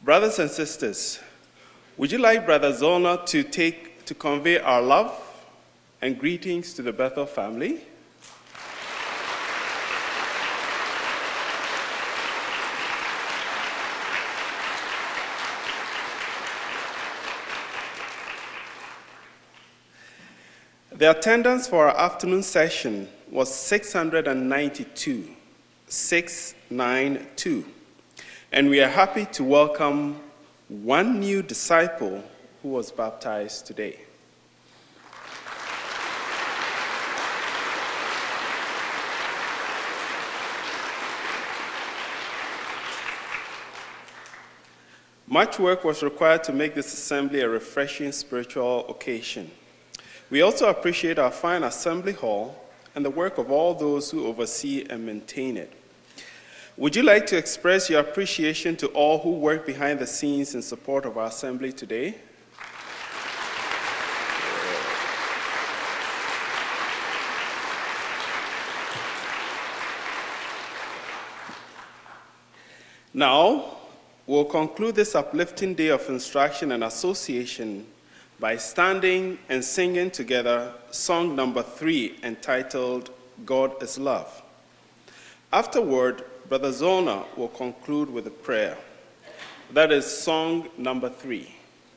Brothers and sisters, would you like Brother Zollner to convey our love and greetings to the Bethel family? The attendance for our afternoon session was 692, 692. And we are happy to welcome one new disciple who was baptized today. Much work was required to make this assembly a refreshing spiritual occasion. We also appreciate our fine assembly hall and the work of all those who oversee and maintain it. Would you like to express your appreciation to all who work behind the scenes in support of our assembly today? Now, we'll conclude this uplifting day of instruction and association by standing and singing together song number 3 entitled, God is Love. Afterward, Brother Zollner will conclude with a prayer. That is song number 3.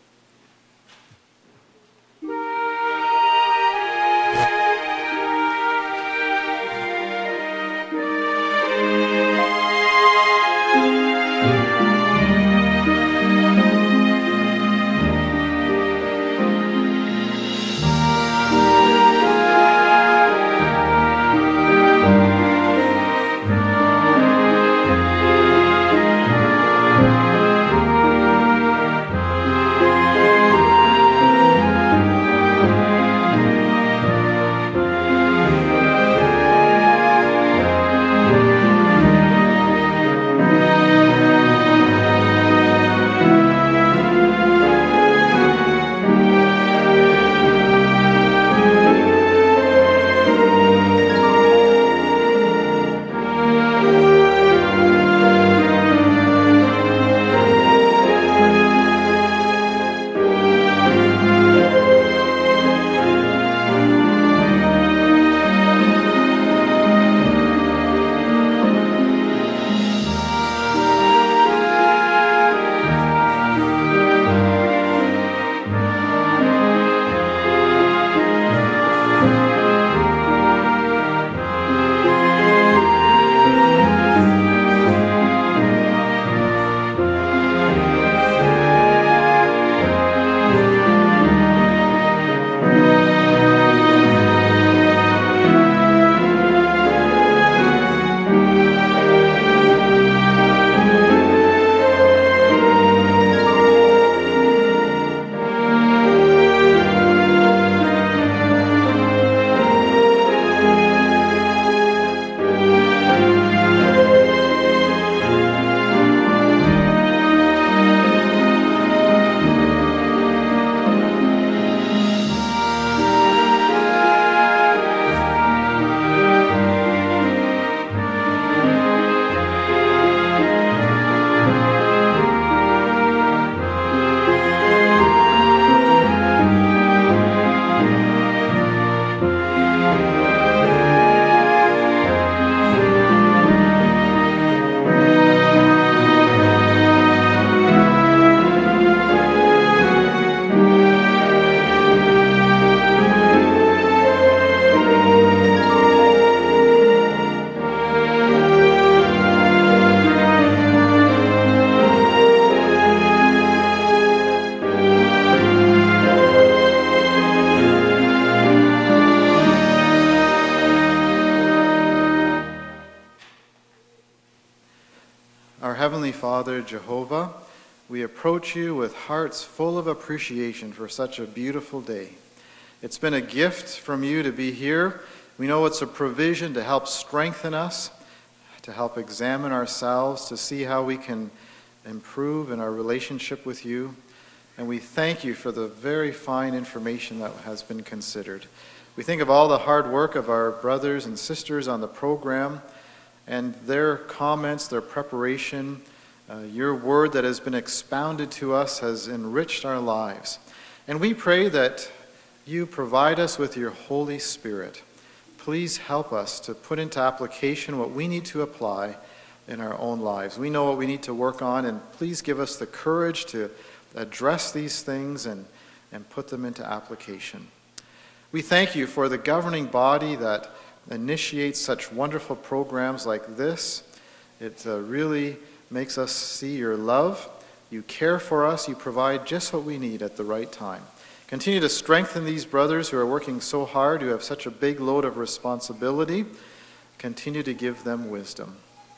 Father Jehovah, we approach you with hearts full of appreciation for such a beautiful day. It's been a gift from you to be here. We know it's a provision to help strengthen us, to help examine ourselves, to see how we can improve in our relationship with you. And we thank you for the very fine information that has been considered. We think of all the hard work of our brothers and sisters on the program and their comments, their preparation, Your word that has been expounded to us has enriched our lives. And we pray that you provide us with your Holy Spirit. Please help us to put into application what we need to apply in our own lives. We know what we need to work on, and please give us the courage to address these things and put them into application. We thank you for the governing body that initiates such wonderful programs like this. It really makes us see your love. You care for us. You provide just what we need at the right time. Continue to strengthen these brothers who are working so hard, who have such a big load of responsibility. Continue to give them wisdom.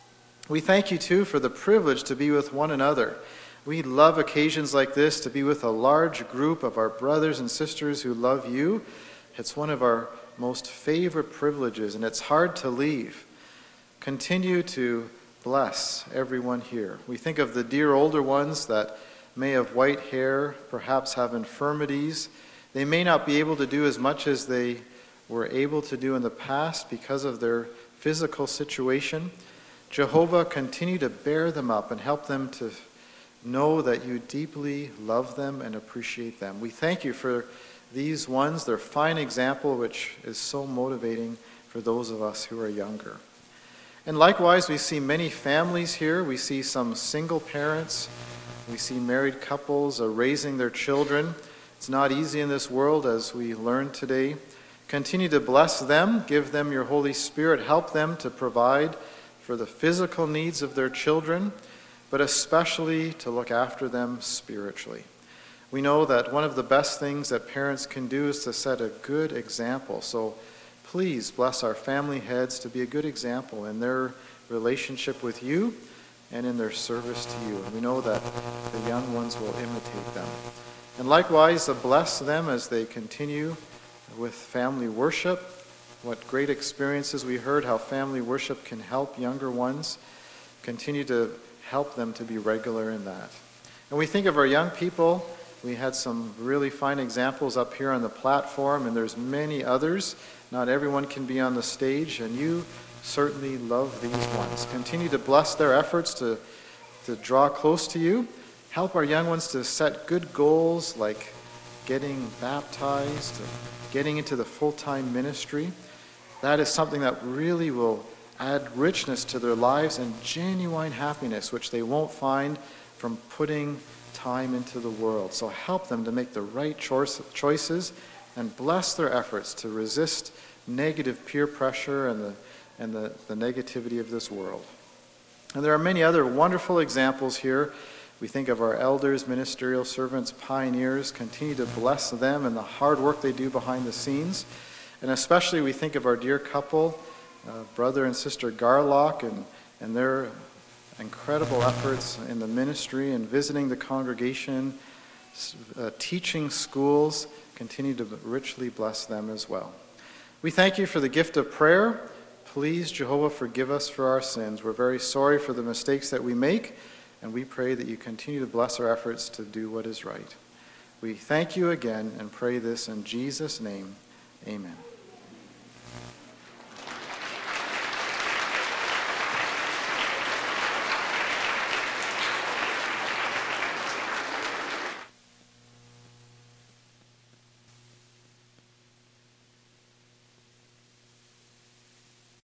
We thank you, too, for the privilege to be with one another. We love occasions like this, to be with a large group of our brothers and sisters who love you. It's one of our most favorite privileges, and it's hard to leave. Continue to bless everyone here. We think of the dear older ones that may have white hair, perhaps have infirmities. They may not be able to do as much as they were able to do in the past because of their physical situation. Jehovah, continue to bear them up and help them to know that you deeply love them and appreciate them. We thank you for these ones, their fine example, which is so motivating for those of us who are younger. And likewise, we see many families here. We see some single parents. We see married couples raising their children. It's not easy in this world, as we learned today. Continue to bless them. Give them your Holy Spirit. Help them to provide for the physical needs of their children, but especially to look after them spiritually. We know that one of the best things that parents can do is to set a good example. So please bless our family heads to be a good example in their relationship with you and in their service to you. And we know that the young ones will imitate them. And likewise, bless them as they continue with family worship. What great experiences we heard, how family worship can help younger ones. Continue to help them to be regular in that. And we think of our young people. We had some really fine examples up here on the platform, and there's many others. Not everyone can be on the stage, and you certainly love these ones. Continue to bless their efforts to draw close to you. Help our young ones to set good goals like getting baptized, getting into the full-time ministry. That is something that really will add richness to their lives and genuine happiness, which they won't find from putting time into the world. So help them to make the right choices and bless their efforts to resist negative peer pressure and the negativity of this world. And there are many other wonderful examples here. We think of our elders, ministerial servants, pioneers. Continue to bless them and the hard work they do behind the scenes. And especially we think of our dear couple, brother and sister Garlock, and their incredible efforts in the ministry and visiting the congregation, teaching schools. Continue to richly bless them as well. We thank you for the gift of prayer. Please, Jehovah, forgive us for our sins. We're very sorry for the mistakes that we make, and we pray that you continue to bless our efforts to do what is right. We thank you again and pray this in Jesus' name. Amen.